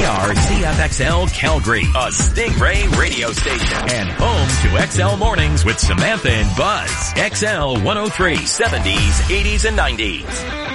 We are CFXL Calgary, a Stingray radio station, and home to XL Mornings with Samantha and Buzz. XL 103, 70s, 80s, and 90s.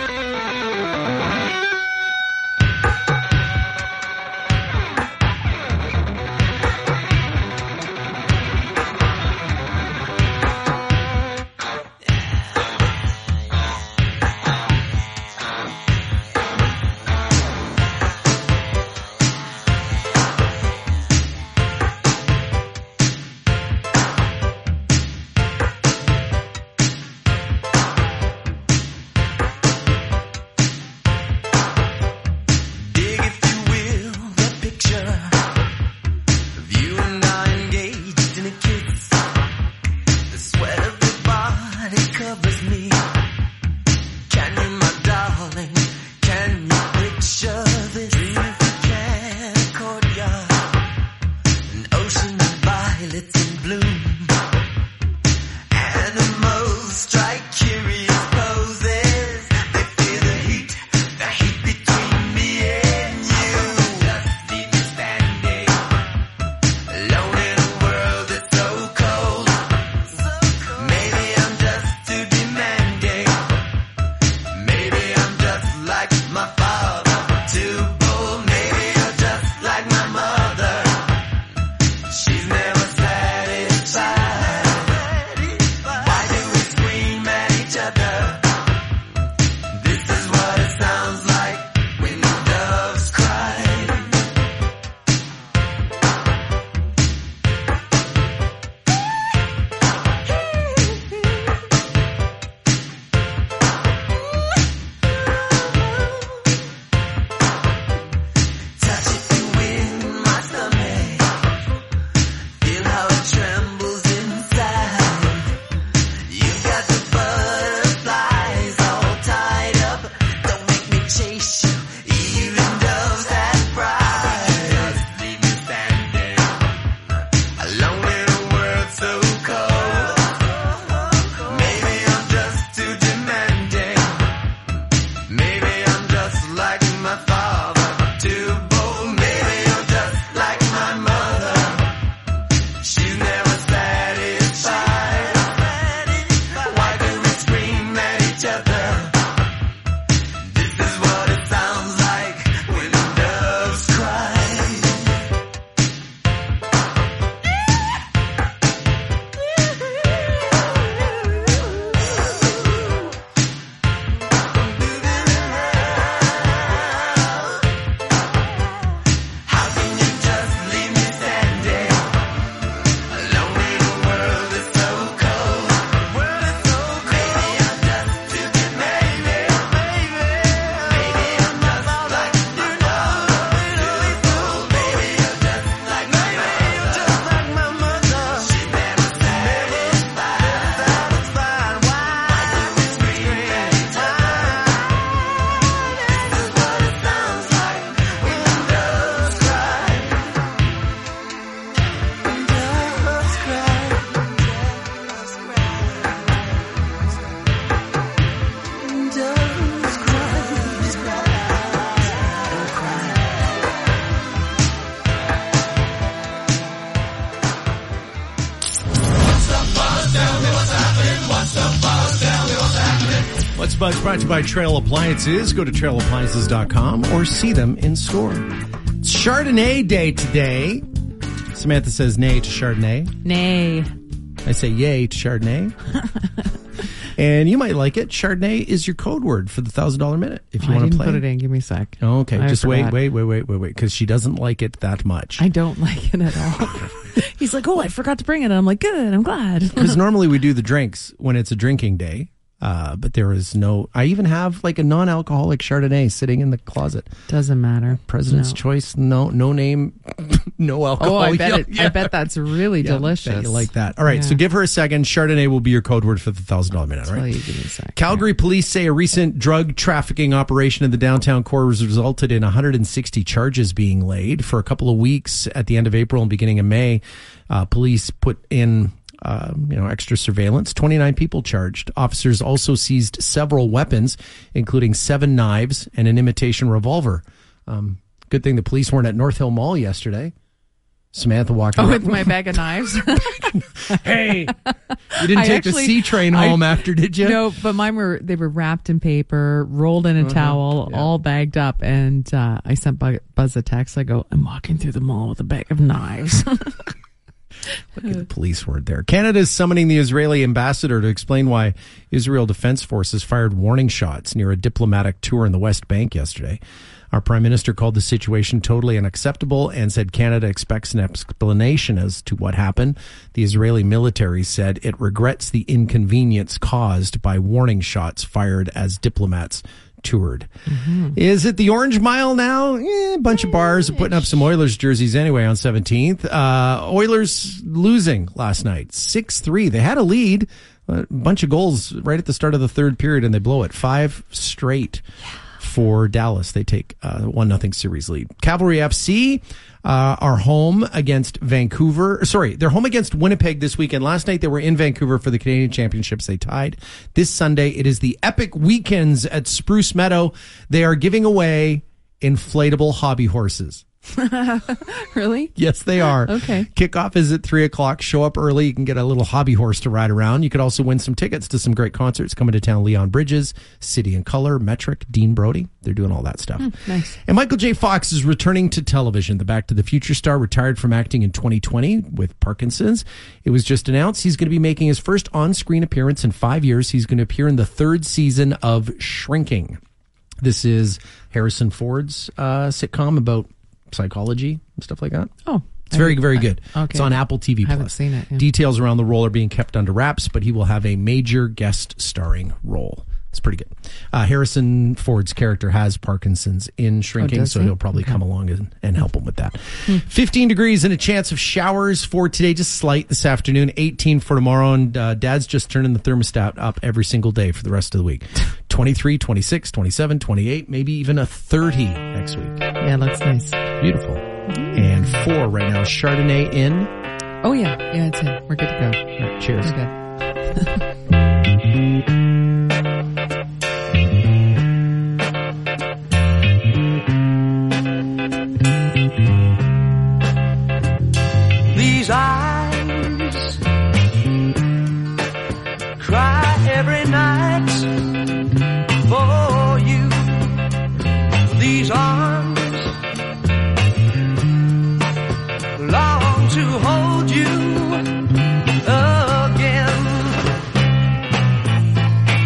What's Buzz brought to you by Trail Appliances. Go to trailappliances.com or see them in store. It's Chardonnay Day today. Samantha says nay to Chardonnay. Nay. I say yay to Chardonnay. And you might like it. Chardonnay is your code word for the $1,000 minute if you want to play. I didn't put it in. Give me a sec. Oh, okay. Just wait, because she doesn't like it that much. I don't like it at all. He's like, oh, I forgot to bring it. And I'm like, good, I'm glad. Because normally we do the drinks when it's a drinking day. But there is no, I even have like a non-alcoholic Chardonnay sitting in the closet. Doesn't matter. President's Choice, no name, no alcohol. Oh, I bet that's really delicious. You like that. All right. So give her a second. Chardonnay will be your code word for the $1,000 minute. All right. Give me a sec. Calgary police say a recent drug trafficking operation in the downtown core has resulted in 160 charges being laid. For a couple of weeks at the end of April and beginning of May, police put in extra surveillance, 29 people charged. Officers also seized several weapons, including 7 knives and an imitation revolver. Good thing the police weren't at North Hill Mall yesterday. Samantha walking with my bag of knives. Hey, you didn't take the C train home after, did you? No, but mine were wrapped in paper, rolled in a towel, all bagged up. And I sent Buzz a text. I go, I'm walking through the mall with a bag of knives. Look, the police weren't there. Canada is summoning the Israeli ambassador to explain why Israel Defense Forces fired warning shots near a diplomatic tour in the West Bank yesterday. Our prime minister called the situation totally unacceptable and said Canada expects an explanation as to what happened. The Israeli military said it regrets the inconvenience caused by warning shots fired as diplomats toured. Is it the Orange Mile now? A bunch of bars are putting up some Oilers jerseys anyway on 17th. Oilers losing last night, 6-3. They had a lead, a bunch of goals right at the start of the third period, and they blow it 5 straight. For Dallas, they take 1-0 series lead. Cavalry FC are home against Vancouver. Sorry, they're home against Winnipeg this weekend. Last night they were in Vancouver for the Canadian Championships. They tied. This Sunday it is the Epic Weekends at Spruce Meadow. They are giving away inflatable hobby horses. Really? Yes, they are. Okay. Kickoff is at 3:00. Show up early. You can get a little hobby horse to ride around. You could also win some tickets to some great concerts coming to town. Leon Bridges, City and Color, Metric, Dean Brody. They're doing all that stuff. Nice. And Michael J. Fox is returning to television. The Back to the Future star retired from acting in 2020 with Parkinson's. It was just announced he's going to be making his first on-screen appearance in 5 years. He's going to appear in the 3rd season of Shrinking. This is Harrison Ford's sitcom about psychology and stuff like that. Oh, it's very, very good. Okay. It's on Apple TV+. I haven't seen it. Yeah. Details around the role are being kept under wraps, but he will have a major guest starring role. It's pretty good. Harrison Ford's character has Parkinson's in Shrinking, so he'll probably come along and help him with that. 15 degrees and a chance of showers for today, just slight this afternoon, 18 for tomorrow, and Dad's just turning the thermostat up every single day for the rest of the week. 23, 26, 27, 28, maybe even a 30 next week. Yeah, that's nice. Beautiful. And 4 right now. Chardonnay in. Oh, yeah. Yeah, it's in. We're good to go. All right, cheers. We're good. These eyes cry every night for you. These arms long to hold you again.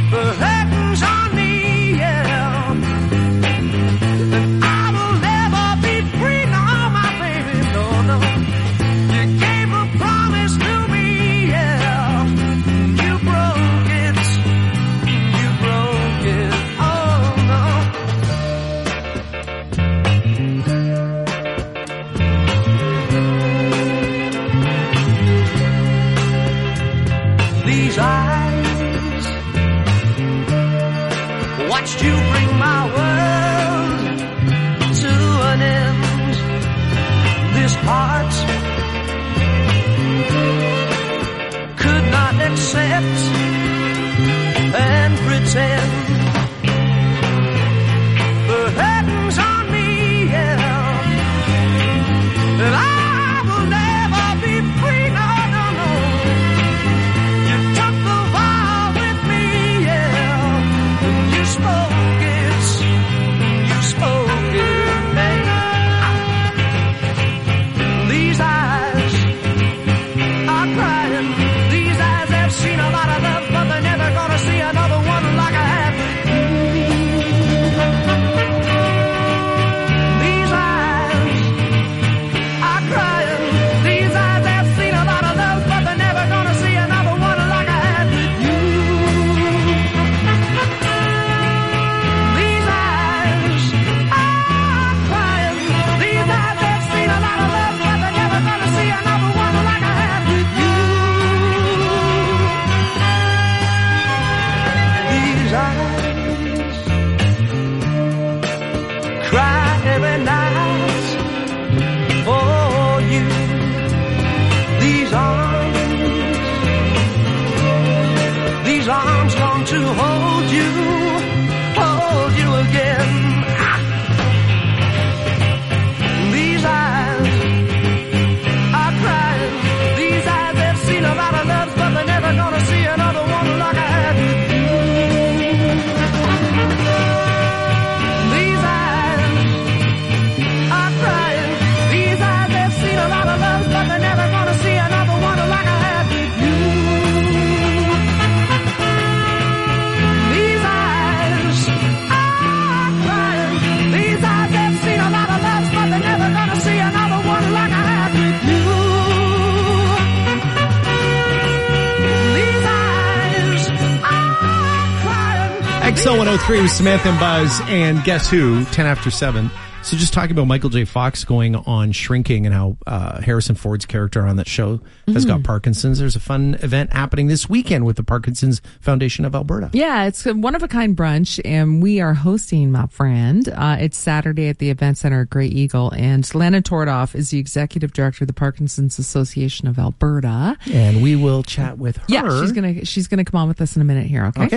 XL 103 with Samantha and Buzz, and guess who? 10 after 7. So just talking about Michael J. Fox going on Shrinking and how Harrison Ford's character on that show has got Parkinson's. There's a fun event happening this weekend with the Parkinson's Foundation of Alberta. Yeah, it's a one-of-a-kind brunch, and we are hosting, my friend. It's Saturday at the Event Center at Grey Eagle, and Lana Tordoff is the Executive Director of the Parkinson's Association of Alberta. And we will chat with her. Yeah, she's gonna come on with us in a minute here, okay?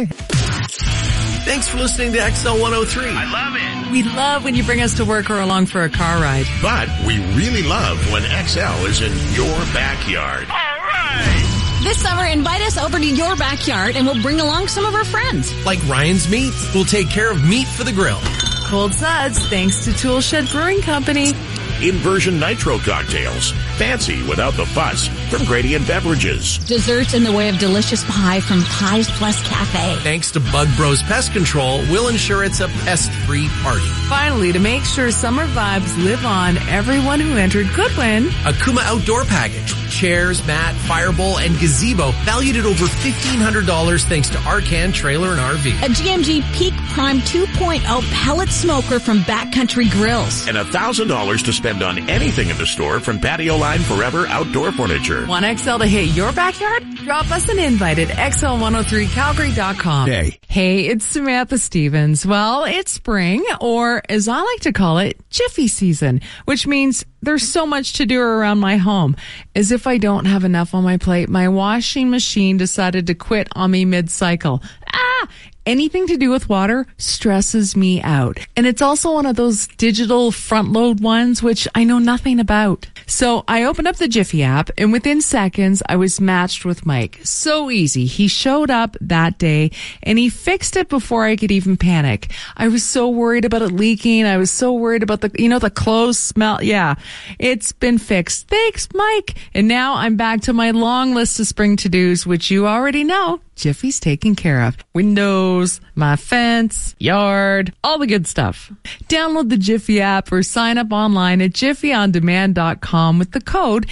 Thanks for listening to XL 103. I love it. We love when you bring us to work or along for a car ride. But we really love when XL is in your backyard. All right. This summer, invite us over to your backyard and we'll bring along some of our friends. Like Ryan's Meats, we'll take care of meat for the grill. Cold Suds, thanks to Tool Shed Brewing Company. Inversion Nitro cocktails. Fancy without the fuss from Gradient Beverages. Desserts in the way of delicious pie from Pies Plus Cafe. Thanks to Bug Bros Pest Control, we'll ensure it's a pest-free party. Finally, to make sure summer vibes live on, everyone who entered could win Akuma Outdoor Package. Chairs, mat, firebowl, and gazebo valued at over $1,500 thanks to Arcan Trailer and RV. A GMG Peak Prime 2.0 pellet smoker from Backcountry Grills. And $1,000 to spend on anything in the store from Patio Line Forever Outdoor Furniture. Want XL to hit your backyard? Drop us an invite at xl103calgary.com. Hey, it's Samantha Stevens. Well, it's spring, or as I like to call it, Jiffy season, which means there's so much to do around my home. As if I don't have enough on my plate, my washing machine decided to quit on me mid-cycle. Anything to do with water stresses me out. And it's also one of those digital front load ones, which I know nothing about. So I opened up the Jiffy app, and within seconds, I was matched with Mike. So easy. He showed up that day, and he fixed it before I could even panic. I was so worried about it leaking. I was so worried about the clothes smell. Yeah, it's been fixed. Thanks, Mike. And now I'm back to my long list of spring to-dos, which you already know Jiffy's taken care of. Windows, my fence, yard, all the good stuff. Download the Jiffy app or sign up online at jiffyondemand.com with the code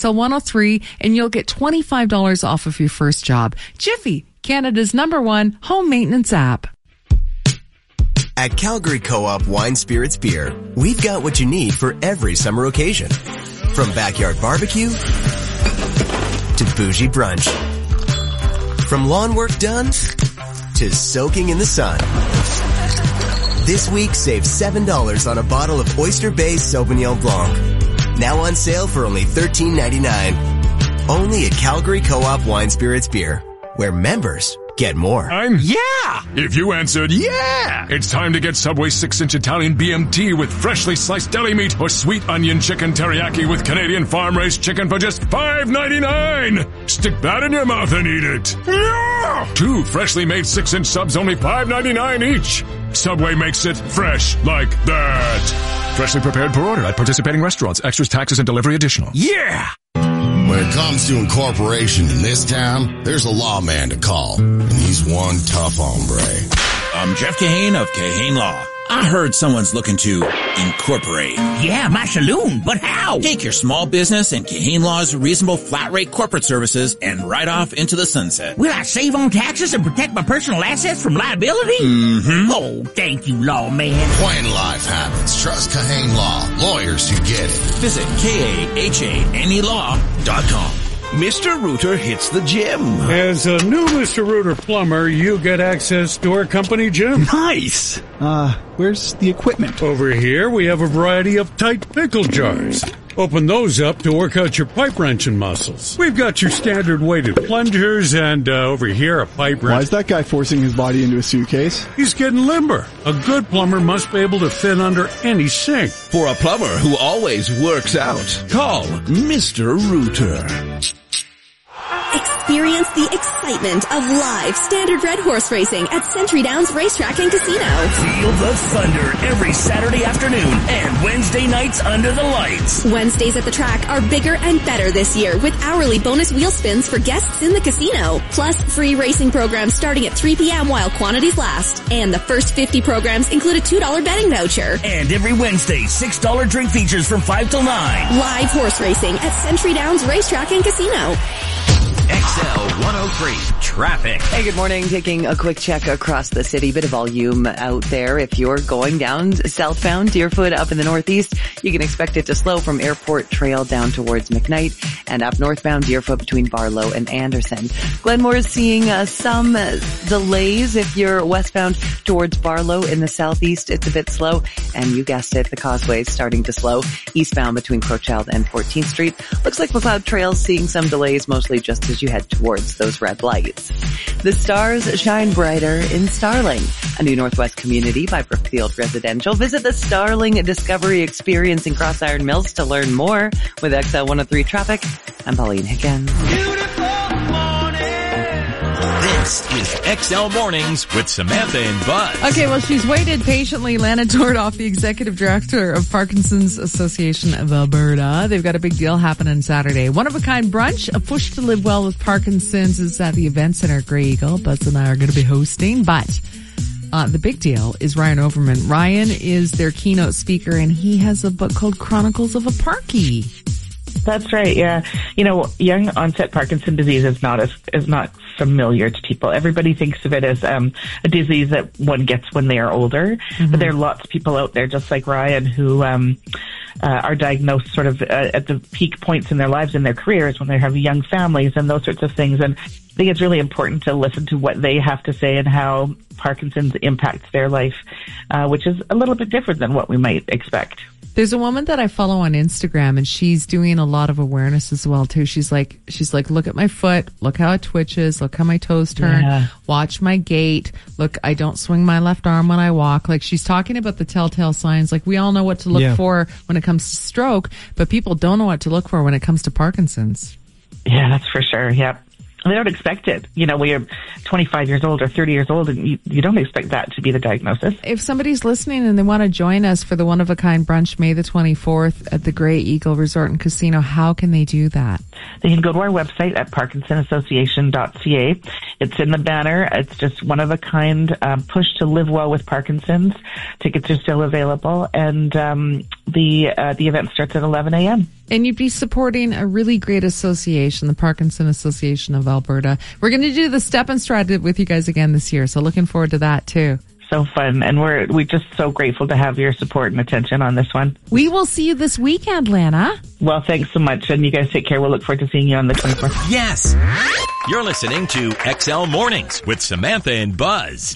XL103 and you'll get $25 off of your first job. Jiffy, Canada's #1 home maintenance app. At Calgary Co-op Wine Spirits Beer, we've got what you need for every summer occasion. From backyard barbecue to bougie brunch. From lawn work done to soaking in the sun. This week, save $7 on a bottle of Oyster Bay Sauvignon Blanc. Now on sale for only $13.99. Only at Calgary Co-op Wine Spirits Beer, where members get more. Yeah! If you answered yeah, it's time to get Subway 6-inch Italian BMT with freshly sliced deli meat or sweet onion chicken teriyaki with Canadian farm-raised chicken for just $5.99. Stick that in your mouth and eat it. Yeah! 2 freshly made 6-inch subs, only $5.99 each. Subway makes it fresh like that. Freshly prepared per order at participating restaurants. Extras, taxes, and delivery additional. Yeah! When it comes to incorporation in this town, there's a lawman to call, and he's one tough hombre. I'm Jeff Kahane of Kahane Law. I heard someone's looking to incorporate. Yeah, my saloon, but how? Take your small business and Kahane Law's reasonable flat rate corporate services and ride off into the sunset. Will I save on taxes and protect my personal assets from liability? Mm-hmm. Oh, thank you, lawman. When life happens, trust Kahane Law. Lawyers who get it. Visit KAHANElaw.com. Mr. Rooter hits the gym. As a new Mr. Rooter plumber, you get access to our company gym. Nice. Where's the equipment? Over here, we have a variety of tight pickle jars. Open those up to work out your pipe wrenching muscles. We've got your standard weighted plungers and over here a pipe wrench. Why is that guy forcing his body into a suitcase? He's getting limber. A good plumber must be able to fit under any sink. For a plumber who always works out, call Mr. Rooter. Experience the excitement of live standard red horse racing at Century Downs Racetrack and Casino. Feel the thunder every Saturday afternoon and Wednesday nights under the lights. Wednesdays at the track are bigger and better this year with hourly bonus wheel spins for guests in the casino. Plus free racing programs starting at 3 p.m. while quantities last. And the first 50 programs include a $2 betting voucher. And every Wednesday, $6 drink features from 5 till 9. Live horse racing at Century Downs Racetrack and Casino. XL 103 traffic. Hey, good morning. Taking a quick check across the city. Bit of volume out there. If you're going down southbound Deerfoot up in the northeast, you can expect it to slow from Airport Trail down towards McKnight, and up northbound Deerfoot between Barlow and Anderson. Glenmore is seeing some delays. If you're westbound towards Barlow in the southeast, it's a bit slow. And you guessed it, the causeway is starting to slow. Eastbound between Crowchild and 14th Street. Looks like McLeod Trail's seeing some delays, mostly just as you head towards those red lights. The stars shine brighter in Starling, a new Northwest community by Brookfield Residential. Visit the Starling Discovery Experience in Cross Iron Mills to learn more. With XL 103 Traffic, I'm Pauline Higgins. This is XL Mornings with Samantha and Buzz. Okay, well, she's waited patiently. Lana Tordoff, the executive director of Parkinson's Association of Alberta. They've got a big deal happening Saturday. One-of-a-kind brunch, a push to live well with Parkinson's, is at the Event Center, Grey Eagle. Buzz and I are going to be hosting, but the big deal is Ryan Overman. Ryan is their keynote speaker, and he has a book called Chronicles of a Parkie. That's right. Yeah. You know, young onset Parkinson's disease is not familiar to people. Everybody thinks of it as a disease that one gets when they are older. Mm-hmm. But there are lots of people out there, just like Ryan, who are diagnosed sort of at the peak points in their lives and their careers when they have young families and those sorts of things. And I think it's really important to listen to what they have to say and how Parkinson's impacts their life, which is a little bit different than what we might expect. There's a woman that I follow on Instagram, and she's doing a lot of awareness as well too. She's like, look at my foot, look how it twitches, look how my toes turn, watch my gait, look, I don't swing my left arm when I walk. Like, she's talking about the telltale signs. Like, we all know what to look for when it comes to stroke, but people don't know what to look for when it comes to Parkinson's. Yeah, that's for sure. Yep. They don't expect it. You know, we are 25 years old or 30 years old, and you don't expect that to be the diagnosis. If somebody's listening and they want to join us for the one-of-a-kind brunch May the 24th at the Grey Eagle Resort and Casino, how can they do that? They can go to our website at parkinsonassociation.ca. It's in the banner. It's just one-of-a-kind push to live well with Parkinson's. Tickets are still available, and the event starts at 11 a.m. And you'd be supporting a really great association, the Parkinson Association of Alberta. We're going to do the Step and Stride with you guys again this year, so looking forward to that too. So fun, and we're just so grateful to have your support and attention on this one. We will see you this weekend, Lana. Well, thanks so much, and you guys take care. We'll look forward to seeing you on the 24th. Yes! You're listening to XL Mornings with Samantha and Buzz.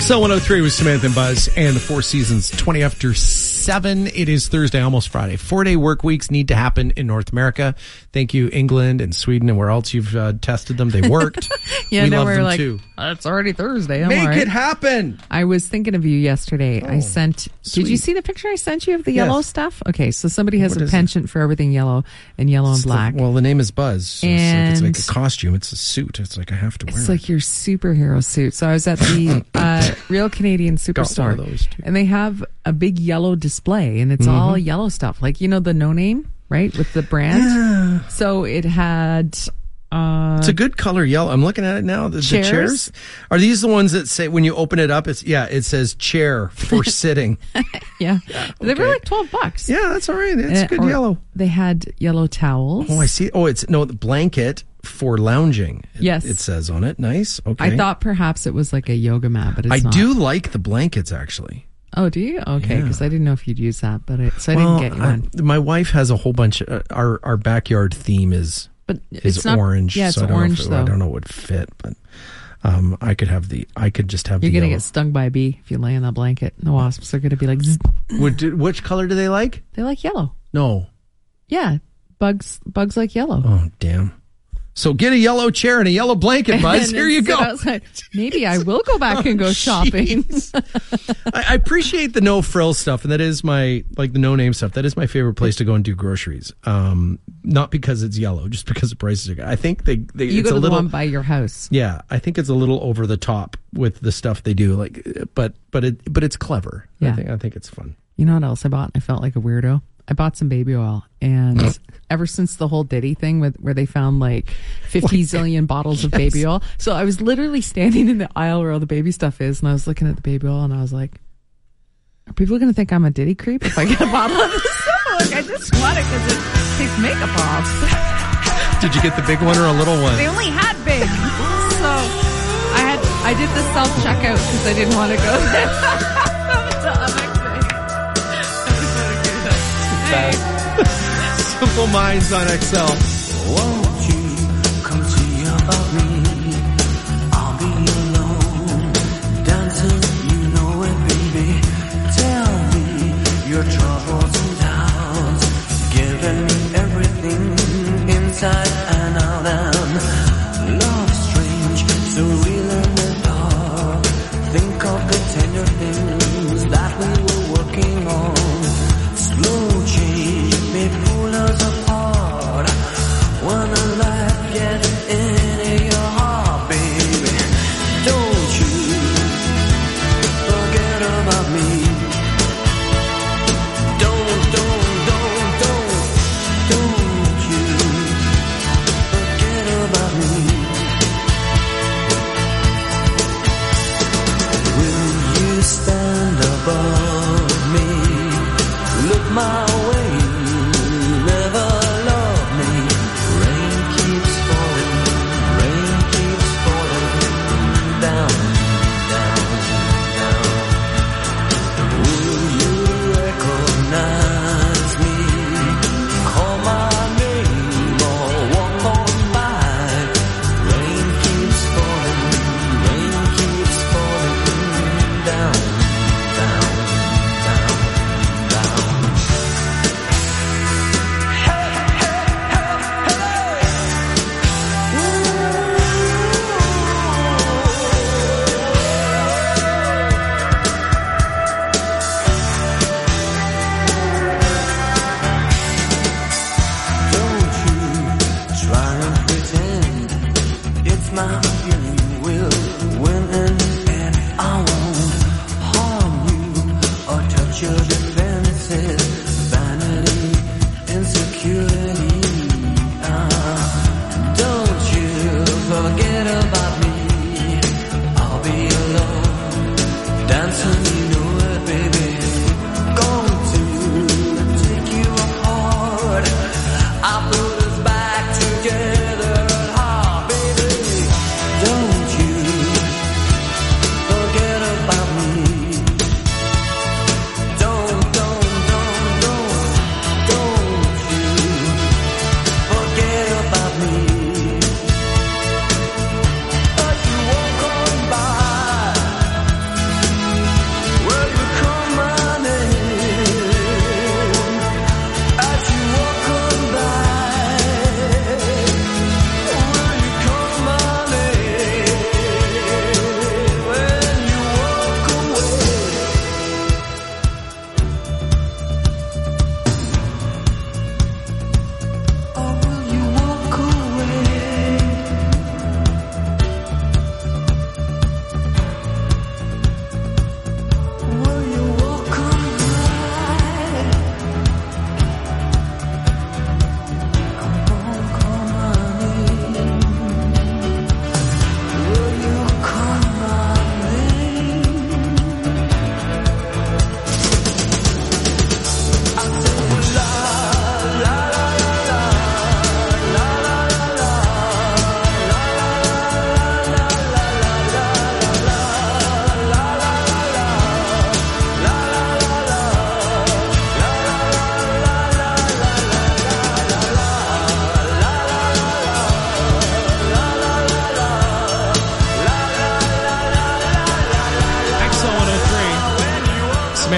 XL 103 with Samantha and Buzz and the Four Seasons 20 after 7. It is Thursday, almost Friday. 4-day work weeks need to happen in North America. Thank you, England and Sweden and where else you've tested them. They worked. Yeah, we now love we're them like, too. It's already Thursday. I'm Make all right. it happen. I was thinking of you yesterday. I sent. sweet. Did you see the picture I sent you of the Yes. yellow stuff? Okay, so somebody has What a is penchant for everything yellow and yellow and black. Well, the name is Buzz. So And- it's like a costume. It's a suit. It's like I have to wear It's it. like your superhero suit. So I was at the Real Canadian Superstore, Got one of those, too. and they have a big yellow display, and it's all yellow stuff, like the No Name, right, with the brand. Yeah. So it had. It's a good color yellow. I'm looking at it now. The chairs. Are these the ones that say when you open it up? It says chair for sitting. Yeah, they were like $12. Yeah, that's all right. It's good Or yellow. They had yellow towels. Oh, I see. Oh, it's the blanket for lounging. Yes. It says on it. Nice. Okay. I thought perhaps it was like a yoga mat, but it's I not. do like the blankets actually. Oh, do you? Okay, Yeah. because I didn't know if you'd use that, but I didn't get you one. My wife has a whole bunch. Our backyard theme is it's not orange. Yeah, it's so I don't orange know though. I don't know what would fit, but I could just have. You're the gonna yellow. get stung by a bee if you lay in that blanket. The wasps are gonna be like, zzz. Which color do they like? They like yellow. No. Yeah, bugs like yellow. Oh, damn. So get a yellow chair and a yellow blanket, Buzz. And Here you sit go. outside. Maybe I will go back and go shopping. I appreciate the no frill stuff, and that is the no name stuff. That is my favorite place to go and do groceries. Not because it's yellow, just because the prices are good. I think You it's go to a the little one by your house. Yeah, I think it's a little over the top with the stuff they do. But it's clever. Yeah. I think it's fun. You know what else I bought? I felt like a weirdo. I bought some baby oil, and ever since the whole Diddy thing where they found like 50 zillion bottles of baby oil, so I was literally standing in the aisle where all the baby stuff is, and I was looking at the baby oil, and I was like, are people going to think I'm a Diddy creep if I get a bottle of this stuff? Like, I just want it because it takes makeup off. Did you get the big one or a little one? They only had big, so I did the self checkout because I didn't want to go there. Simple Minds on XL. Won't you come see about me? I'll be alone, dancing, you know it, baby. Tell me your troubles and doubts, giving me everything inside and out. And love strange, so real in the dark. Think of the tender things that we were working on. Slow change may pull us apart when the light gets into your heart, baby. Don't you forget about me. Don't you forget about me. Will you stand above me? Look my way, never love me. Rain keeps falling down, down, down. Will you recognize me? Call my name or walk on by. Rain keeps falling down, down, down, down. Don't you try and pretend it's my feeling will win in the end. I won't harm you or touch your defenses, vanity, insecurity. Don't you forget about me. I'll be alone, dancing, you know it, baby. Going to take you apart. I put us back together at heart, baby. Don't you forget about me. Don't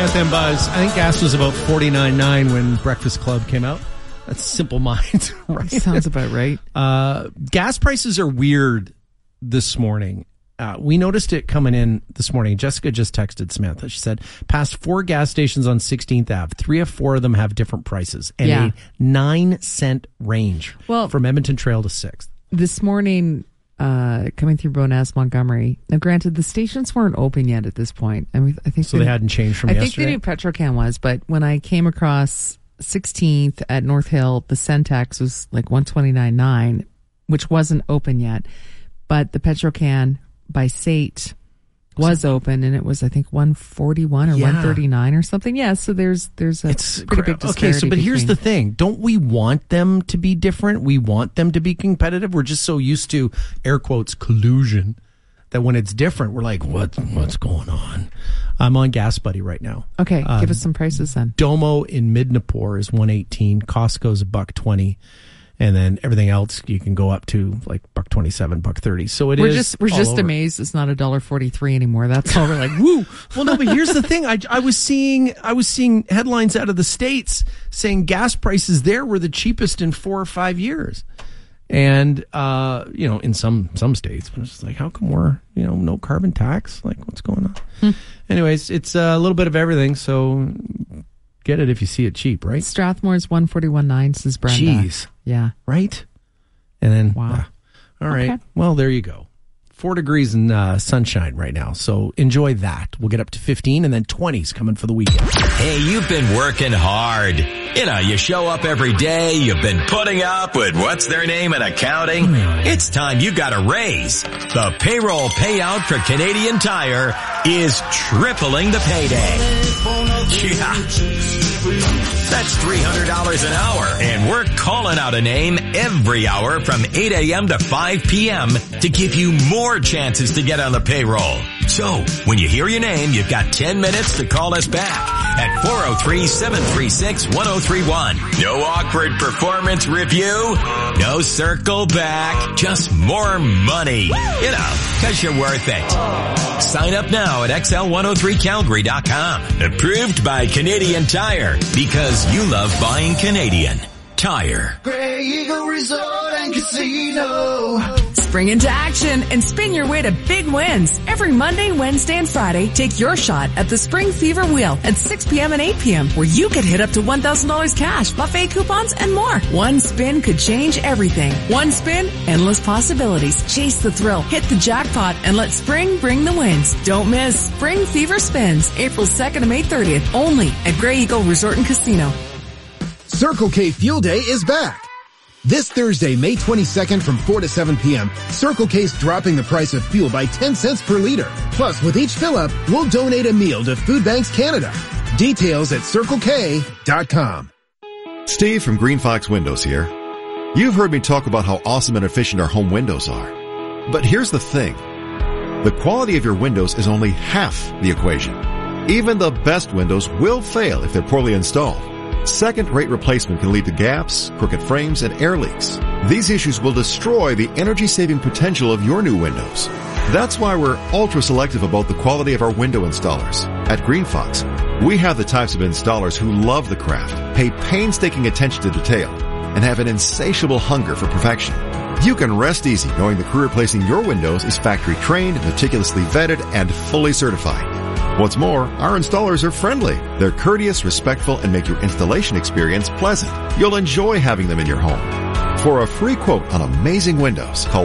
Samantha and Buzz. I think gas was about $49.9 when Breakfast Club came out. That's Simple Minds, right? Sounds about right. Gas prices are weird this morning. We noticed it coming in this morning. Jessica just texted Samantha. She said, past 4 gas stations on 16th Ave, 3 or 4 of them have different prices and a 9-cent range from Edmonton Trail to 6th. This morning, coming through Bowness, Montgomery. Now, granted, the stations weren't open yet at this point. I mean, I think so. They hadn't changed from yesterday. I think the new Petrocan was, but when I came across 16th at North Hill, the Centex was like $129.9, which wasn't open yet. But the Petrocan by Sate was open, and it was, I think, $141 or $139 or something. Yeah, so there's a pretty big disparity. Okay, but here's the thing. Don't we want them to be different? We want them to be competitive. We're just so used to, air quotes, collusion, that when it's different, we're like, what's going on? I'm on Gas Buddy right now. Okay, give us some prices then. Domo in Midnapore is $1.18. Costco's $1.20. And then everything else you can go up to like $1.27, $1.30. So we're just amazed it's not $1.43 anymore. That's all. We're like, woo. Well, no, but here's the thing. I was seeing headlines out of the States saying gas prices there were the cheapest in 4 or 5 years. And in some states, but it's just like, how come we're no carbon tax? Like, what's going on? Anyways, it's a little bit of everything. So get it if you see it cheap, right? Strathmore's $141.9, says Brenda. Jeez. Yeah. Right? And then, wow. All right. Okay. Well, there you go. 4 degrees and sunshine right now. So enjoy that. We'll get up to 15 and then 20s coming for the weekend. Hey, you've been working hard. You show up every day. You've been putting up with what's their name in accounting. It's time you got a raise. The payroll payout for Canadian Tire is tripling the payday. Yeah. That's $300 an hour, and we're calling out a name every hour from 8 a.m. to 5 p.m. to give you more chances to get on the payroll. So, when you hear your name, you've got 10 minutes to call us back at 403-736-1031. No awkward performance review, no circle back, just more money. Because you're worth it. Sign up now at XL103Calgary.com. Approved by Canadian Tire, because you love buying Canadian Tire. Grey Eagle Resort and Casino. Spring into action and spin your way to big wins. Every Monday, Wednesday, and Friday, take your shot at the Spring Fever Wheel at 6 p.m. and 8 p.m. where you could hit up to $1,000 cash, buffet coupons, and more. One spin could change everything. One spin, endless possibilities. Chase the thrill, hit the jackpot, and let spring bring the wins. Don't miss Spring Fever Spins, April 2nd to May 30th, only at Grey Eagle Resort and Casino. Circle K Fuel Day is back. This Thursday, May 22nd from 4 to 7 p.m., Circle K's dropping the price of fuel by 10 cents per liter. Plus, with each fill-up, we'll donate a meal to Food Banks Canada. Details at CircleK.com. Steve from Green Fox Windows here. You've heard me talk about how awesome and efficient our home windows are. But here's the thing. The quality of your windows is only half the equation. Even the best windows will fail if they're poorly installed. Second-rate replacement can lead to gaps, crooked frames, and air leaks. These issues will destroy the energy-saving potential of your new windows. That's why we're ultra-selective about the quality of our window installers. At Green Fox, we have the types of installers who love the craft, pay painstaking attention to detail, and have an insatiable hunger for perfection. You can rest easy knowing the crew replacing your windows is factory-trained, meticulously vetted, and fully certified. What's more, our installers are friendly. They're courteous, respectful, and make your installation experience pleasant. You'll enjoy having them in your home. For a free quote on amazing windows, call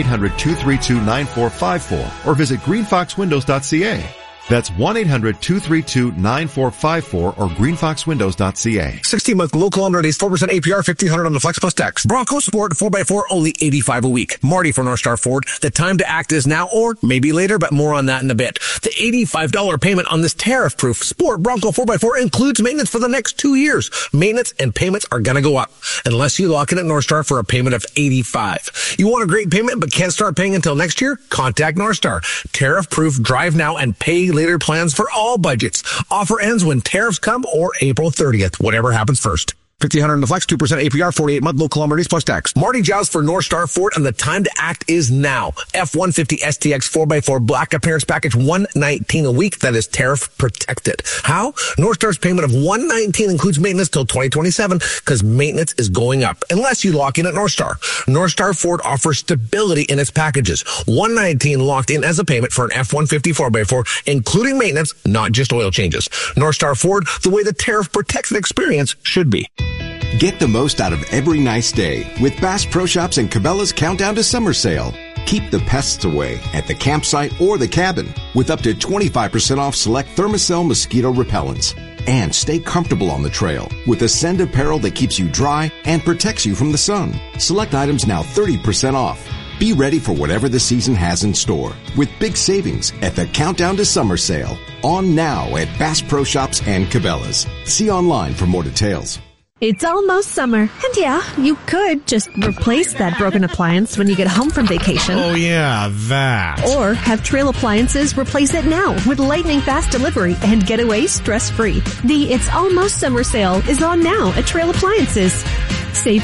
1-800-232-9454 or visit greenfoxwindows.ca. That's 1-800-232-9454 or greenfoxwindows.ca. 16-month low kilometer days, 4% APR, $1,500 on the Flex Plus tax. Bronco Sport 4x4, only $85 a week. Marty from North Star Ford. The time to act is now or maybe later, but more on that in a bit. The $85 payment on this tariff-proof Sport Bronco 4x4 includes maintenance for the next 2 years. Maintenance and payments are going to go up unless you lock in at North Star for a payment of $85. You want a great payment but can't start paying until next year? Contact North Star. Tariff-proof, drive now and pay later plans for all budgets. Offer ends when tariffs come or April 30th, whatever happens first. $1,500 on the flex, 2% APR, 48-month, low kilometers plus tax. Marty Giles for North Star Ford, and the time to act is now. F-150 STX 4x4 Black Appearance Package, $119 a week. That is tariff protected. How? North Star's payment of $119 includes maintenance till 2027 because maintenance is going up unless you lock in at North Star. North Star Ford offers stability in its packages. $119 locked in as a payment for an F-150 4x4, including maintenance, not just oil changes. North Star Ford, the way the tariff protected experience should be. Get the most out of every nice day with Bass Pro Shops and Cabela's Countdown to Summer Sale. Keep the pests away at the campsite or the cabin with up to 25% off select Thermacell mosquito repellents. And stay comfortable on the trail with Ascend apparel that keeps you dry and protects you from the sun. Select items now 30% off. Be ready for whatever the season has in store with big savings at the Countdown to Summer Sale. On now at Bass Pro Shops and Cabela's. See online for more details. It's almost summer, and yeah, you could just replace that broken appliance when you get home from vacation. Oh yeah, that. Or have Trail Appliances replace it now with lightning fast delivery and get away stress-free. The It's Almost Summer sale is on now at Trail Appliances. Save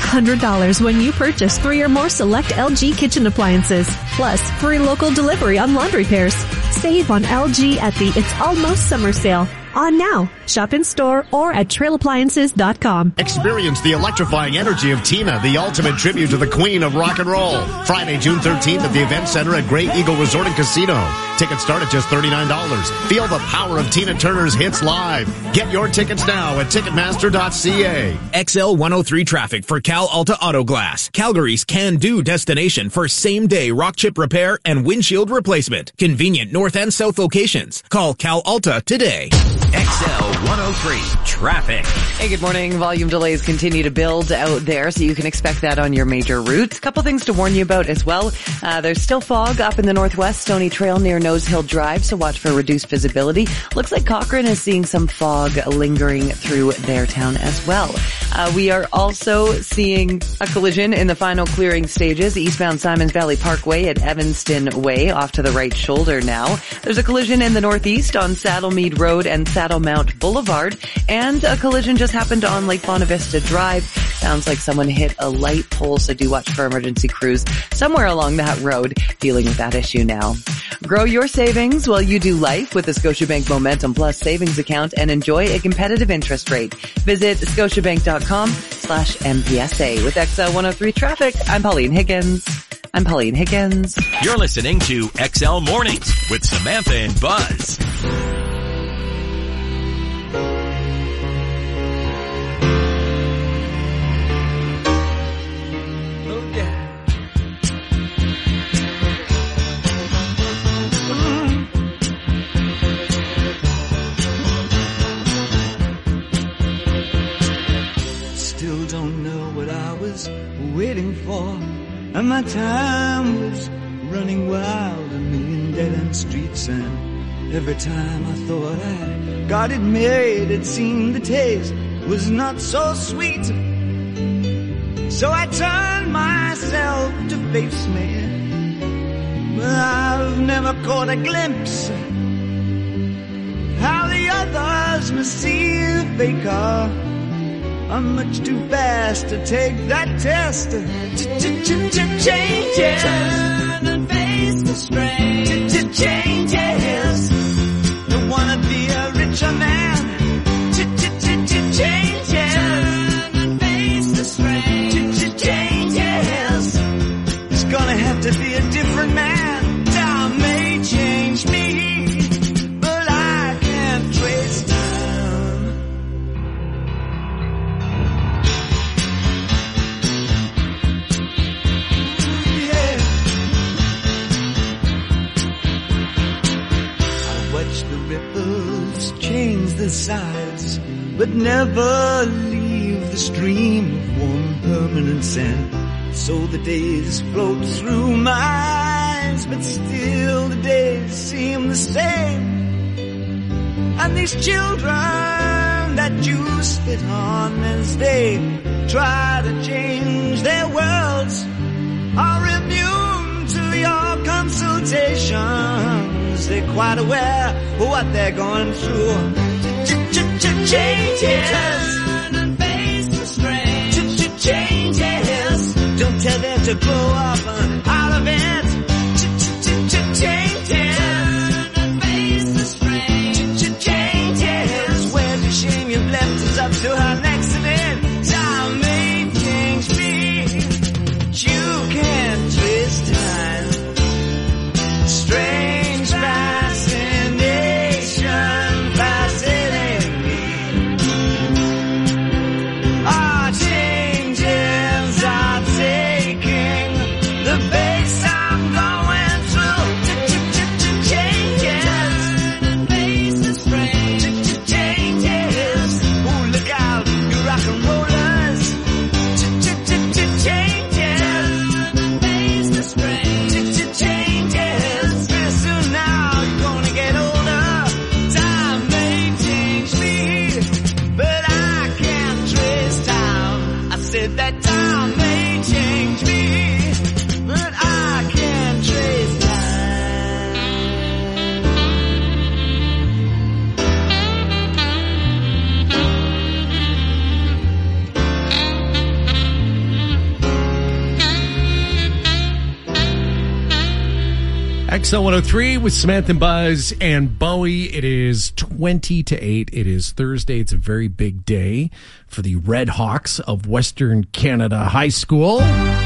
$300 when you purchase 3 or more select LG kitchen appliances, plus free local delivery on laundry pairs. Save on LG at the It's Almost Summer sale. On now. Shop in store or at trailappliances.com. Experience the electrifying energy of Tina, the ultimate tribute to the queen of rock and roll. Friday, June 13th at the Event Center at Great Eagle Resort and Casino. Tickets start at just $39. Feel the power of Tina Turner's hits live. Get your tickets now at Ticketmaster.ca. XL 103 traffic for Cal Alta Auto Glass. Calgary's can-do destination for same-day rock chip repair and windshield replacement. Convenient north and south locations. Call Cal Alta today. XL 103 traffic. Hey, good morning. Volume delays continue to build out there, so you can expect that on your major routes. Couple things to warn you about as well. There's still fog up in the northwest Stony Trail near Nose Hill Drive, so watch for reduced visibility. Looks like Cochrane is seeing some fog lingering through their town as well. We are also seeing a collision in the final clearing stages, eastbound Simons Valley Parkway at Evanston Way, off to the right shoulder now. There's a collision in the northeast on Saddlemead Road and Saddle Mount Boulevard, and a collision just happened on Lake Bonavista Drive. Sounds like someone hit a light pole, so do watch for emergency crews somewhere along that road dealing with that issue now. Grow your savings while you do life with the Scotiabank Momentum Plus savings account and enjoy a competitive interest rate. Visit scotiabank.com/MPSA. With XL 103 traffic, I'm Pauline Higgins. You're listening to XL Mornings with Samantha and Buzz. Still don't know what I was waiting for, and my time was running wild, a million dead-end streets, and every time I thought I got it made, it seemed the taste was not so sweet. So I turned myself to face me, but I've never caught a glimpse how the others must see the faker. I'm much too fast to take that test. Changes. Turn and face the strain. Changes. Don't wanna be a richer man. Changes. Turn and face the strain. Changes. It's gonna have to be a different man. Time may change me, but I can't trace time. Change the sides, but never leave the stream of warm permanent sand. So the days float through my eyes, but still the days seem the same. And these children that you spit on as they try to change their worlds are immune to your consultations. They're quite aware of what they're going through. Changes. Turn and face to grow up out of it. Changes and face the strain. Changes where the shame you've left is up to her next event. Time may change me. You can't twist time. Strange fascination fascinating me. Our changes are taking the pace I'm going through. Changes and face the strain. Changes. Oh, look out, you rock and rollers. Changes and face the strain. Changes. Pretty soon now you're gonna get older. Time may change me, but I can't trace time. I said that time may change me, but I can't trace XL 103 with Samantha and Buzz and Bowie. It is 20-8. It is Thursday. It's a very big day for the Red Hawks of Western Canada High School.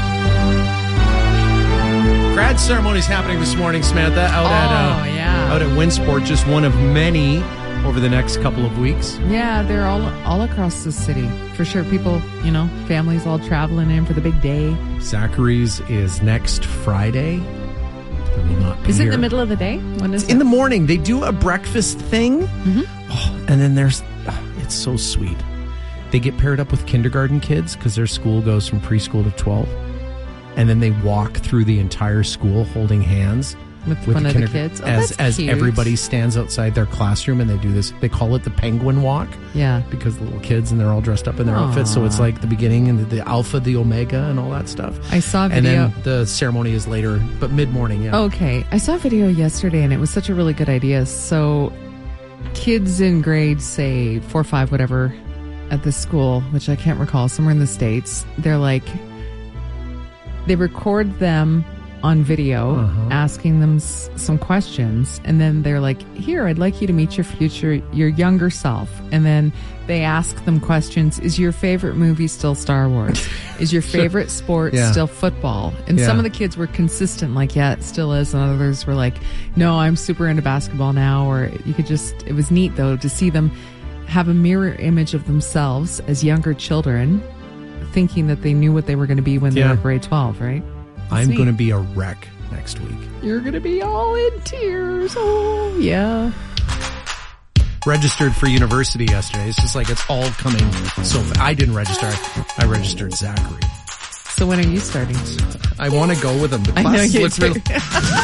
Grad ceremony is happening this morning, Samantha, out at Winsport, just one of many over the next couple of weeks. Yeah, they're all across the city. For sure, people, families all traveling in for the big day. Zachary's is next Friday. There will not be Is it here. in the middle of the day? When is In the morning. They do a breakfast thing. Mm-hmm. Oh, and then it's so sweet. They get paired up with kindergarten kids because their school goes from preschool to 12. And then they walk through the entire school holding hands with one of the kids. Oh, as that's cute. everybody stands outside their classroom and they do this. They call it the penguin walk. Yeah. Because the little kids and they're all dressed up in their outfits. So it's like the beginning and the alpha, the omega and all that stuff. I saw a video. And then the ceremony is later, but mid-morning, yeah. Okay. I saw a video yesterday and it was such a really good idea. So kids in grades, say 4 or 5, whatever, at this school, which I can't recall, somewhere in the States, they're like, they record them on video, asking them some questions, and then they're like, here, I'd like you to meet your younger self. And then they ask them questions. Is your favorite movie still Star Wars? Is your favorite sport still football? And some of the kids were consistent, like, yeah, it still is. And others were like, no, I'm super into basketball now. Or you could it was neat, though, to see them have a mirror image of themselves as younger children, thinking that they knew what they were going to be when they were grade 12, right? I'm going to be a wreck next week. You're going to be all in tears. Oh, yeah. Registered for university yesterday. It's just like it's all coming. So I didn't register. I registered Zachary. So when are you starting? I want to go with him. The I know classes you look do. really...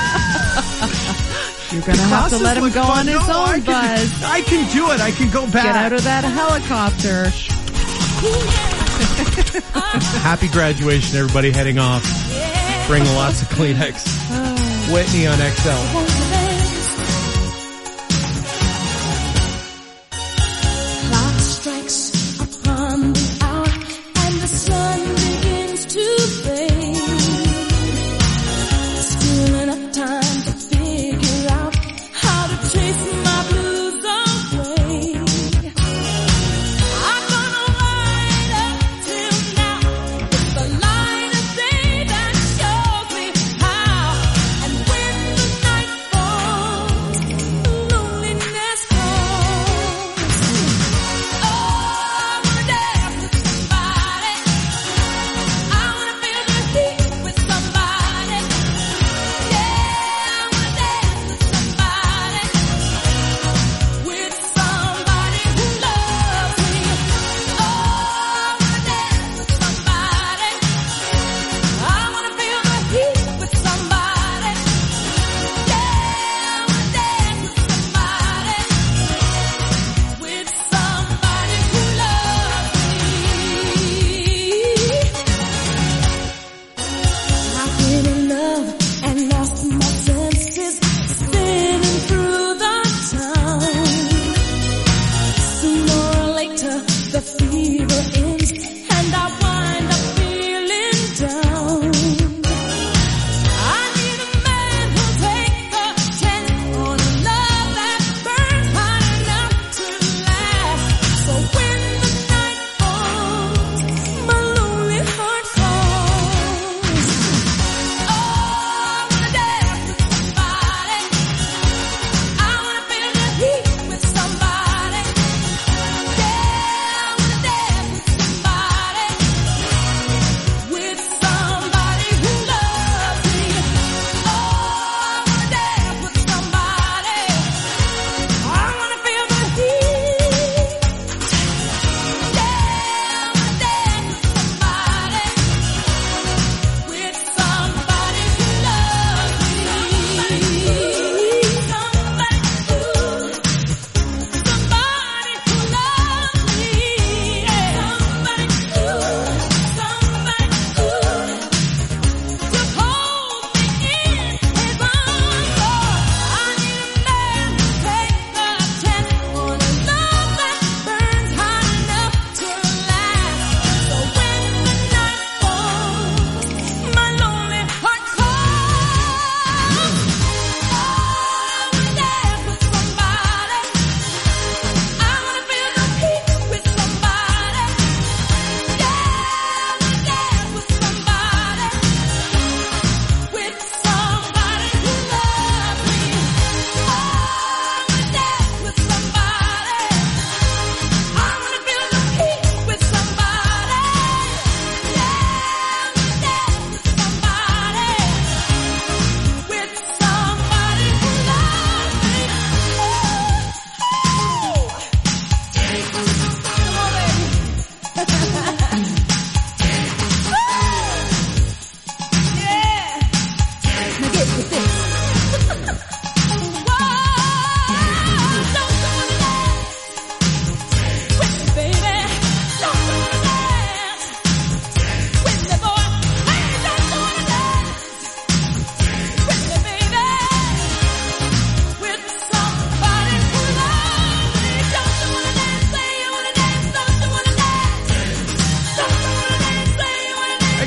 You're going to have to let him go on his own, Buzz. I can do it. I can go back. Get out of that helicopter. Happy graduation, everybody heading off. Bring lots of Kleenex. Whitney on XL. Clock strikes upon the hour and the sun begins to fade. Still enough time to figure out how to chase my blues away. I'm gonna ride up till now. It's the light of day that shows me how. And when the night falls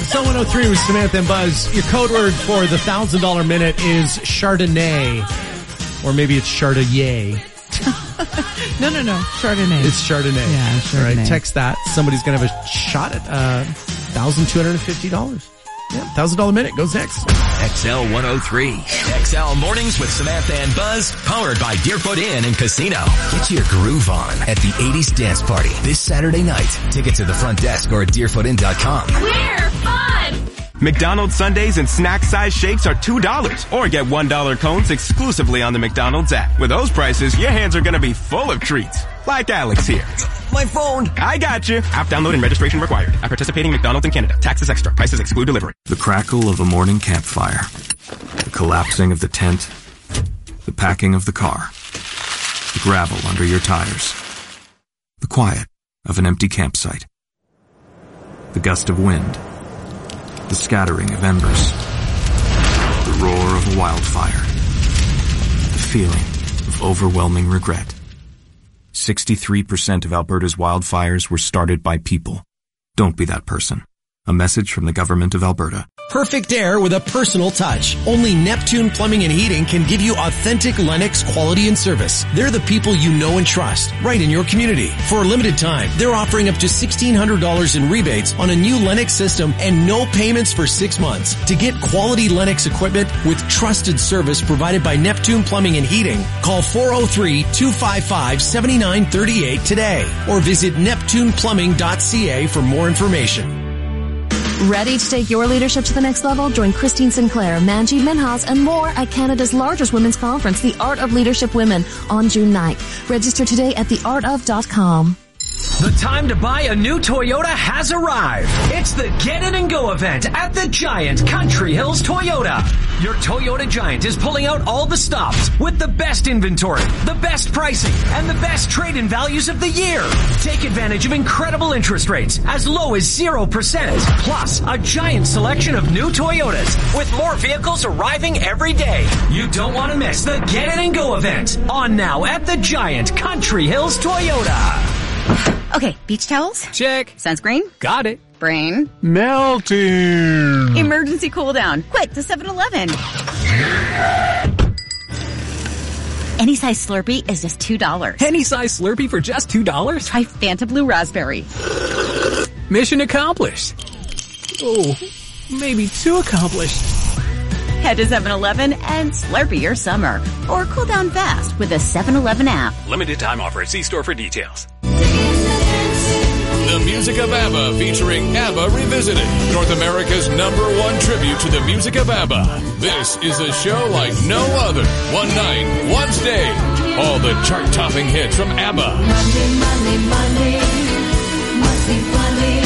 XL 103 with Samantha and Buzz. Your code word for the $1,000 minute is Chardonnay. Or maybe it's Chardonnay. No. Chardonnay. It's Chardonnay. Yeah, Chardonnay. All right, text that. Somebody's going to have a shot at $1,250. Yeah, $1,000 minute goes next. XL 103. XL Mornings with Samantha and Buzz, powered by Deerfoot Inn and Casino. Get your groove on at the 80s Dance Party this Saturday night. Tickets at the front desk or at deerfootin.com. We're fun! McDonald's sundaes and snack-size shakes are $2, or get $1 cones exclusively on the McDonald's app. With those prices, your hands are going to be full of treats. Like Alex here. My phone. I got you. App download and registration required. At participating McDonald's in Canada. Taxes extra. Prices exclude delivery. The crackle of a morning campfire. The collapsing of the tent. The packing of the car. The gravel under your tires. The quiet of an empty campsite. The gust of wind. The scattering of embers. The roar of a wildfire. The feeling of overwhelming regret. 63% of Alberta's wildfires were started by people. Don't be that person. A message from the Government of Alberta. Perfect air with a personal touch. Only Neptune Plumbing and Heating can give you authentic Lennox quality and service. They're the people you know and trust, right in your community. For a limited time, they're offering up to $1,600 in rebates on a new Lennox system and no payments for 6 months. To get quality Lennox equipment with trusted service provided by Neptune Plumbing and Heating, call 403-255-7938 today or visit neptuneplumbing.ca for more information. Ready to take your leadership to the next level? Join Christine Sinclair, Manjeet Minhas, and more at Canada's largest women's conference, The Art of Leadership Women, on June 9th. Register today at theartof.com. The time to buy a new Toyota has arrived. It's the Get In and Go event at the Giant Country Hills Toyota. Your Toyota Giant is pulling out all the stops with the best inventory, the best pricing, and the best trade-in values of the year. Take advantage of incredible interest rates as low as 0%, plus a giant selection of new Toyotas with more vehicles arriving every day. You don't want to miss the Get In and Go event on now at the Giant Country Hills Toyota. Okay, beach towels? Check. Sunscreen? Got it. Brain? Melting. Emergency cool down. Quick to 7-Eleven. Any size Slurpee is just $2. Any size Slurpee for just $2? Try Fanta Blue Raspberry. Mission accomplished. Oh, maybe too accomplished. Head to 7-Eleven and Slurpee your summer. Or cool down fast with a 7-Eleven app. Limited time offer. See store for details. The music of ABBA featuring ABBA Revisited, North America's #1 tribute to the music of ABBA. This is a show like no other. One night, one stage. All the chart-topping hits from ABBA. Monday, Monday, Monday, must be funny.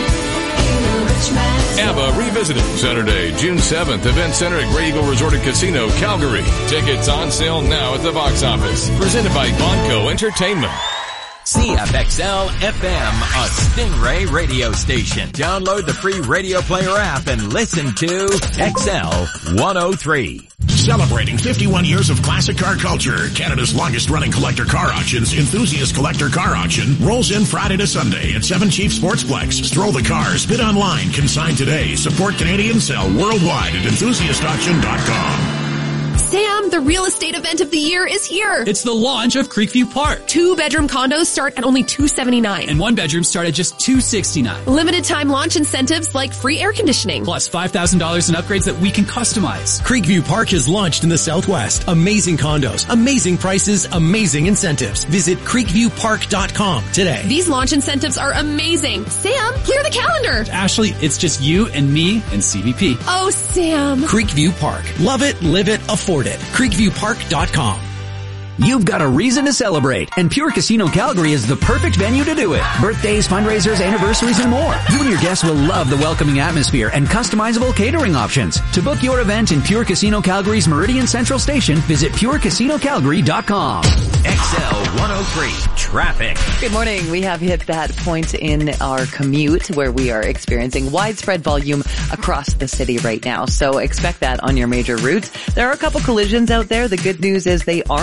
ABBA Revisited, Saturday, June 7th, Event Center at Grey Eagle Resort and Casino, Calgary. Tickets on sale now at the box office. Presented by Bonco Entertainment. CFXL FM, a Stingray radio station. Download the free Radio Player app and listen to XL 103. Celebrating 51 years of classic car culture, Canada's longest-running collector car auctions, Enthusiast Collector Car Auction, rolls in Friday to Sunday at 7 Chief Sportsplex. Stroll the cars, bid online, consign today. Support Canadian, sell worldwide at enthusiastauction.com. Sam, the real estate event of the year is here. It's the launch of Creekview Park. 2-bedroom condos start at only $279. And 1-bedroom start at just $269. Limited time launch incentives like free air conditioning. Plus $5,000 in upgrades that we can customize. Creekview Park has launched in the Southwest. Amazing condos, amazing prices, amazing incentives. Visit creekviewpark.com today. These launch incentives are amazing. Sam, clear the calendar. Ashley, it's just you and me and CVP. Oh, Sam. Creekview Park. Love it, live it, afford it. creekviewpark.com. You've got a reason to celebrate, and Pure Casino Calgary is the perfect venue to do it. Birthdays, fundraisers, anniversaries, and more. You and your guests will love the welcoming atmosphere and customizable catering options. To book your event in Pure Casino Calgary's Meridian Central Station, visit purecasino.calgary.com. XL 103 traffic. Good morning. We have hit that point in our commute where we are experiencing widespread volume across the city right now. So expect that on your major routes. There are a couple collisions out there. The good news is they aren't on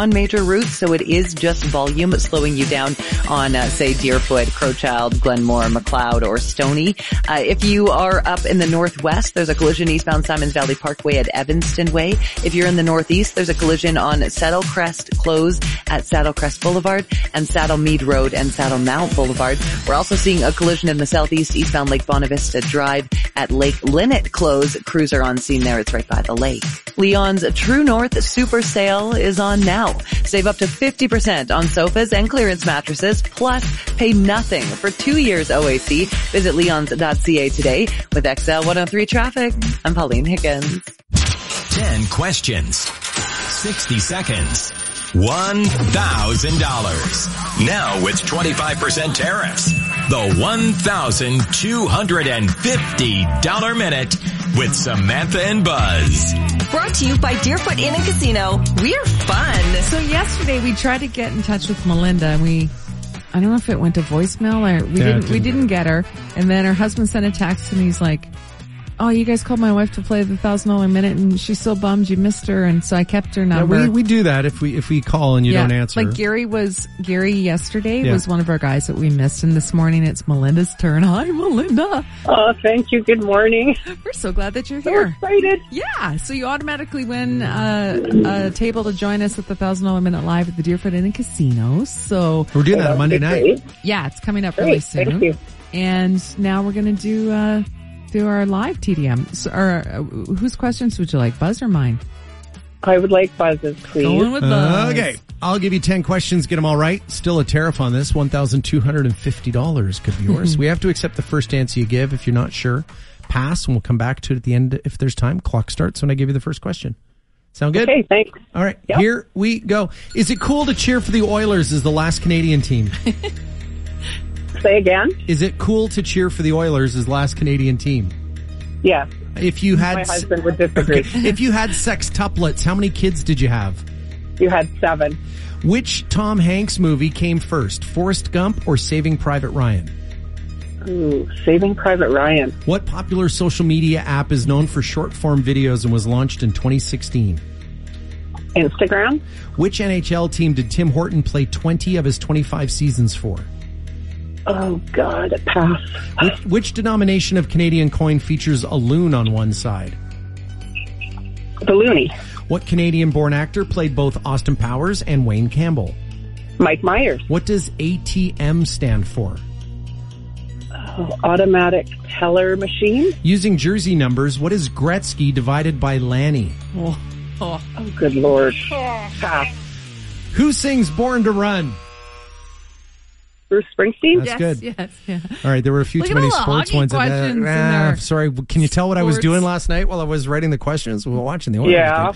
on major routes, so it is just volume slowing you down on, say, Deerfoot, Crowchild, Glenmore, McLeod, or Stony. If you are up in the northwest, there's a collision eastbound Simons Valley Parkway at Evanston Way. If you're in the northeast, there's a collision on Saddlecrest Close at Saddlecrest Boulevard and Saddle Mead Road and Saddle Mount Boulevard. We're also seeing a collision in the southeast eastbound Lake Bonavista Drive at Lake Linnet Close. Cruiser on scene there. It's right by the lake. Leon's True North Super Sale is on now. Save up to 50% on sofas and clearance mattresses, plus pay nothing for 2 years OAC. Visit leons.ca today. With XL 103 Traffic, I'm Pauline Higgins. 10 questions, 60 seconds, $1,000. Now with 25% tariffs. The $1,250 minute with Samantha and Buzz. Brought to you by Deerfoot Inn and Casino. We're fun. So yesterday we tried to get in touch with Melinda, and I don't know if it went to voicemail or we didn't get her. And then her husband sent a text and he's like, "Oh, you guys called my wife to play the $1,000 minute and she's so bummed you missed her." And so I kept her number. Yeah, we do that if we call and you don't answer. Like Gary yesterday was one of our guys that we missed, and this morning it's Melinda's turn. Hi, Melinda. Oh, thank you. Good morning. We're so glad that you're here. So excited. Yeah. So you automatically win a table to join us at the $1,000 minute live at the Deerfoot Inn and Casino. So we're doing that on Monday night. Yeah, it's coming up really soon. Thank you. And now we're going to do our live TDM. So, whose questions would you like, Buzz or mine? I would like Buzz's, please. Going with Buzz. Okay. I'll give you 10 questions, get them all right. Still a tariff on this. $1,250 could be yours. We have to accept the first answer you give. If you're not sure, pass, and we'll come back to it at the end if there's time. Clock starts when I give you the first question. Sound good? Okay, thanks. All right, Yep. Here we go. Is it cool to cheer for the Oilers as the last Canadian team? Say again? Is it cool to cheer for the Oilers as last Canadian team? Yes. If you had My husband would disagree. Okay. If you had sextuplets, how many kids did you have? You had 7. Which Tom Hanks movie came first, Forrest Gump or Saving Private Ryan? Ooh, Saving Private Ryan. What popular social media app is known for short-form videos and was launched in 2016? Instagram. Which NHL team did Tim Horton play 20 of his 25 seasons for? Oh, God, pass. Which denomination of Canadian coin features a loon on one side? The loonie. What Canadian-born actor played both Austin Powers and Wayne Campbell? Mike Myers. What does ATM stand for? Automatic teller machine. Using jersey numbers, what is Gretzky divided by Lanny? Oh, good Lord. Pass. Who sings Born to Run? Bruce Springsteen? That's good. Yes. All right, there were a few Look too at many all the sports hockey ones. questions in there. Sorry, can you tell what I was Sports. doing last night while I was writing the questions? We were watching the Oilers. Yeah.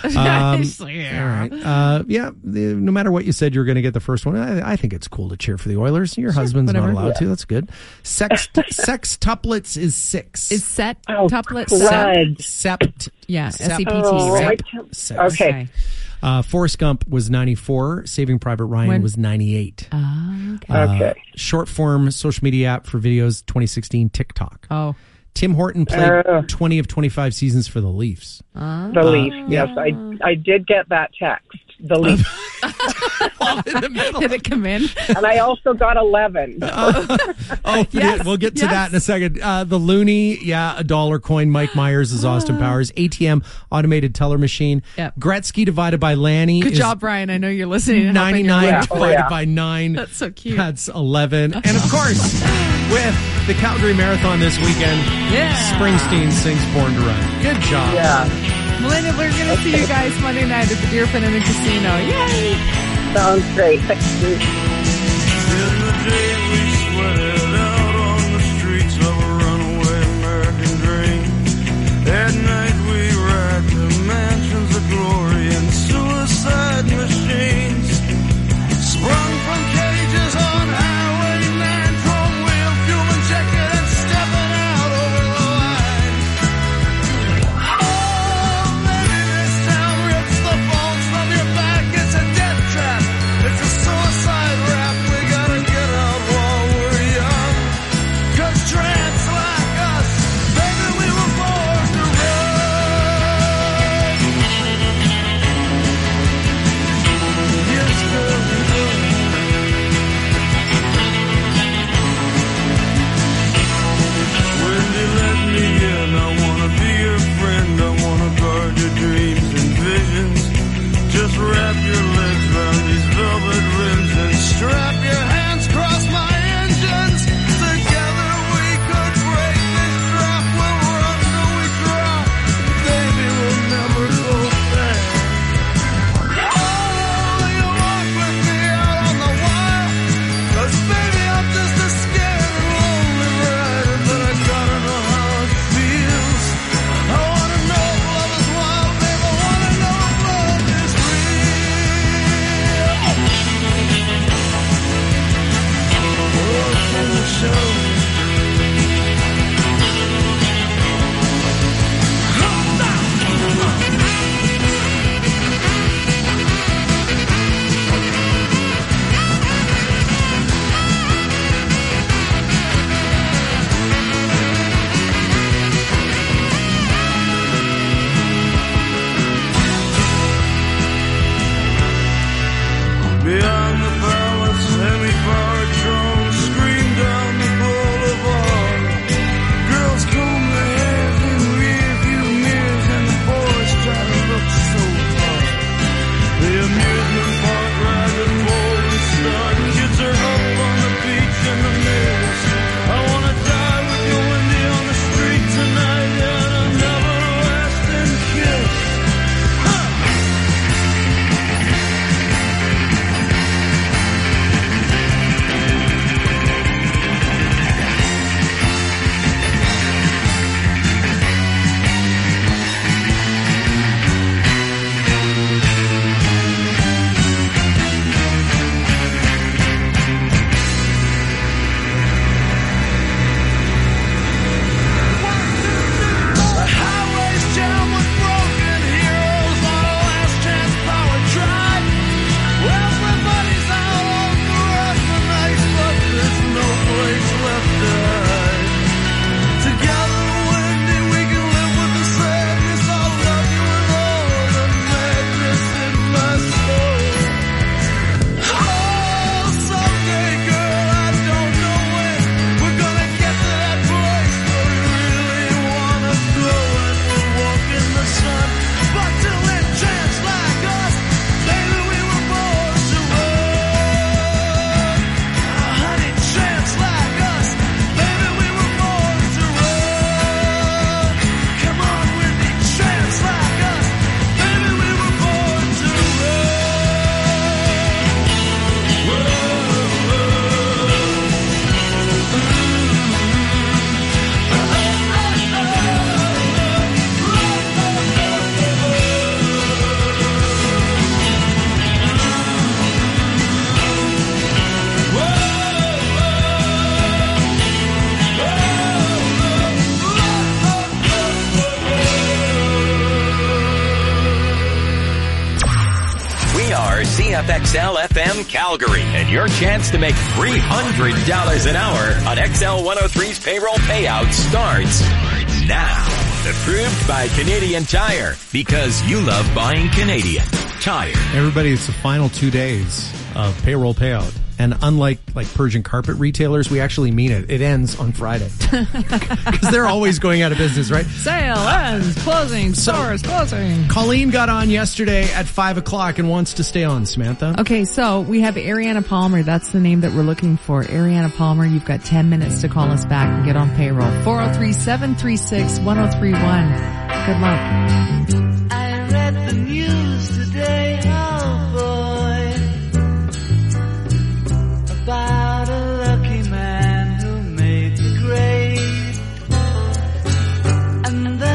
All right. No matter what you said, you were going to get the first one. I think it's cool to cheer for the Oilers. Your husband's whatever. not allowed to. That's good. Sextuplets is 6. Is set tuplet Sept. Yeah, Sept. SEPT, right? Okay. Forrest Gump was 94. Saving Private Ryan was 98. Okay. Short form social media app for videos 2016 TikTok. Oh. Tim Horton played 20 of 25 seasons for the Leafs. The Leafs. Yes, I did get that text. The Leafs. In the middle. Did it come in? And I also got 11. Yes, we'll get to that in a second. The Looney, a dollar coin. Mike Myers is Austin Powers. ATM, automated teller machine. Yep. Gretzky divided by Lanny. Good job, Brian. I know you're listening. and helping 99 your wife. divided by 9. That's so cute. That's 11. And of course, with the Calgary Marathon this weekend, Springsteen sings Born to Run. Good job. Yeah. Melinda, we're going to see you guys Monday night at the Deerfoot Inn and Casino. Yay! Sounds great. Thank you. In the day we sweated out on the streets of a runaway American dream. At night we ride to mansions of glory and suicide machines. Sprung from cages on Highway 9, chrome wheel, fuel injected and stepping out over the line. Oh, maybe this town rips the bones from your back. It's a death trap. It's a suicide rap. We gotta get KFXL FM Calgary and your chance to make $300 an hour on XL 103's payroll payout starts now. Approved by Canadian Tire, because you love buying Canadian Tire. Everybody, it's the final 2 days of payroll payout. And unlike Persian carpet retailers, we actually mean it. It ends on Friday. Because they're always going out of business, right? Sale ends, closing, stores closing. Colleen got on yesterday at 5 o'clock and wants to stay on, Samantha. Okay, so we have Ariana Palmer. That's the name that we're looking for. Ariana Palmer, you've got 10 minutes to call us back and get on payroll. 403-736-1031. Good luck. I read the news today, about a lucky man who made the grade, and then